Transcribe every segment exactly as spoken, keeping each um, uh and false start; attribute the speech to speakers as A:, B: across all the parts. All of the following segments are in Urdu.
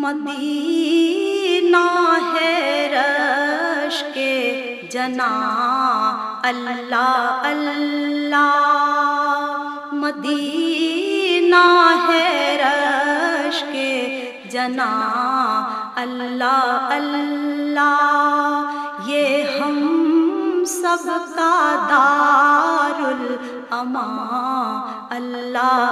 A: مدینہ ہے رش کے جنا اللہ اللہ، مدینہ ہے رش کے جنا اللہ اللہ، یہ ہم سب کا دار الامان اللہ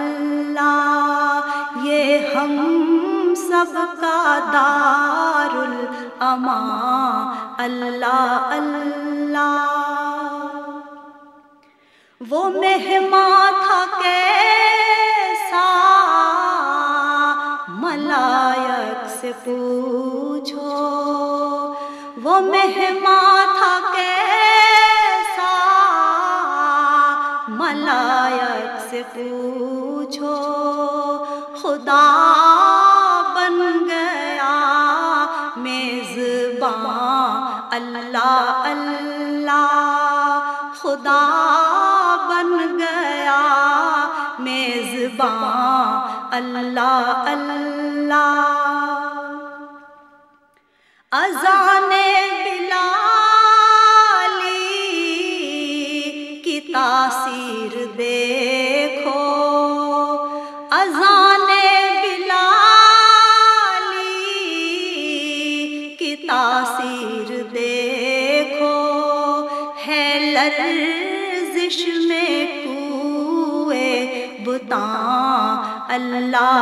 A: اللہ، یہ ہم سب کا دار الامان اللہ اللہ۔ وہ مہمان تھا کیسا ملائک سے پوچھو، وہ مہمان تھا کیسا ملائک سے پوچھو، خدا بن گیا میزبان اللہ اللہ، خدا بن گیا میزبان اللہ اللہ۔ اذان بلالی کی تاثیر دیکھو، اذان بلالی کی تاثیر دیکھو، ہے لرزش میں کوئے بتاں اللہ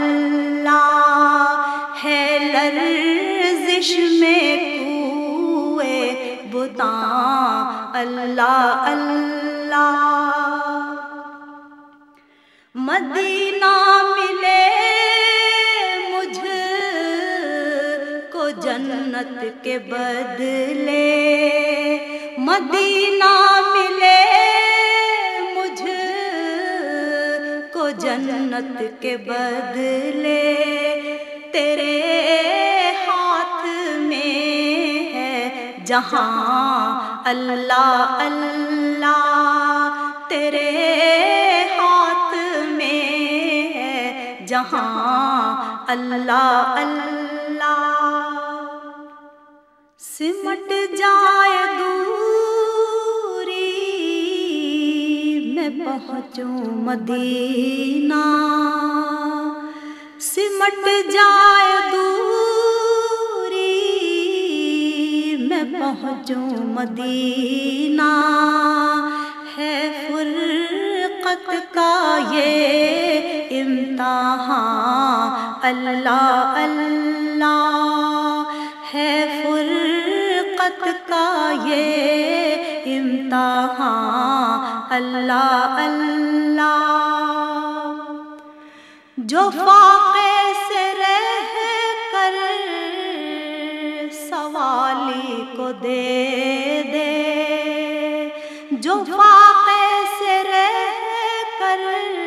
A: اللہ، ہے لرزش میں کوئے بتاں اللہ اللہ۔ مدینہ ملے مجھ کو جنت کے بدلے، مدینہ ملے مجھ کو جنت کے بدلے، تیرے ہاتھ میں ہے جہاں اللہ اللہ، تیرے ہاتھ میں ہے جہاں اللہ اللہ۔ سمٹ جائے دوری میں پہنچوں مدینہ، سمٹ جائے دوری میں پہنچوں مدینہ، ہے فرقت کا یہ امتحان اللہ اللہ، ہے فرقت کا یہ امتحان اللہ اللہ۔ جو فاقے سے رہ کر سوالی کو دے دے، جو فاقے سے رہ کر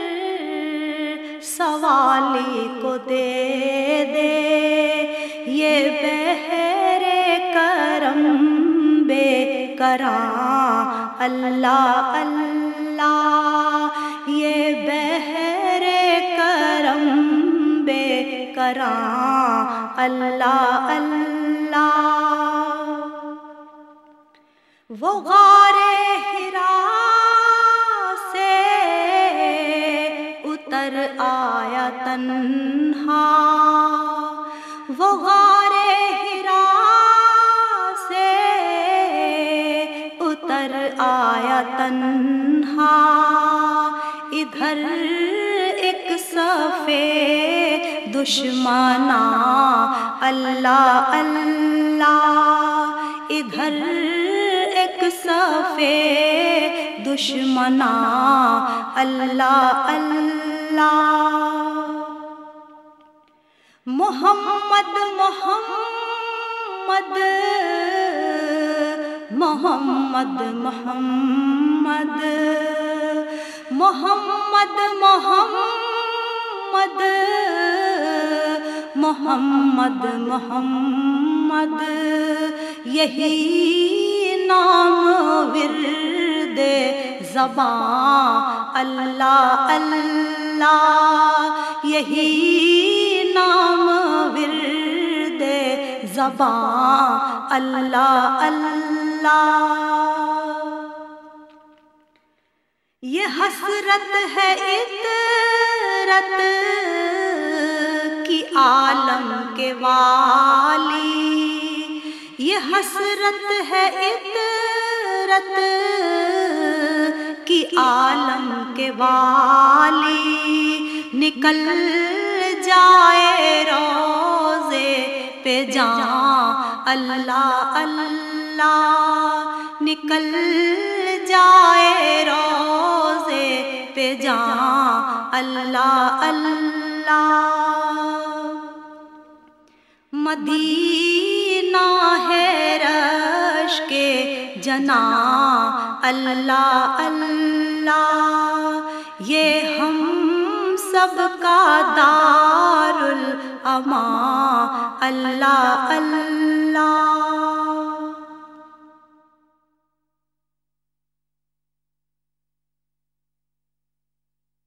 A: سوالی کو دے دے، یہ بحر کرم بے کراں اللہ اللہ، یہ بحر کرم بے کراں اللہ اللہ۔ وہ غار حرا سے اتر آیا تنہا، وہ غار حرا سے اتر آیا تنہا، ادھر ایک صفے دشمناں اللہ اللہ، ادھر ایک صفے دشمناں اللہ اللہ۔ محمد محمد محمد محمد محمد محمد محمد محمد، یہی نام ورد زبان اللہ اللہ، یہی نام زباں اللہ اللہ۔ یہ حسرت ہے عطرت کی عالم کے والی، یہ حسرت ہے عطرت کی عالم کے والی، نکل جائے روزے پہ جاں اللہ اللہ، نکل جائے روزے پہ جاں اللہ اللہ۔ مدینہ ہے رش کے جناں اللہ اللہ، یہ ہم سب کا دار الامان اللہ اللہ۔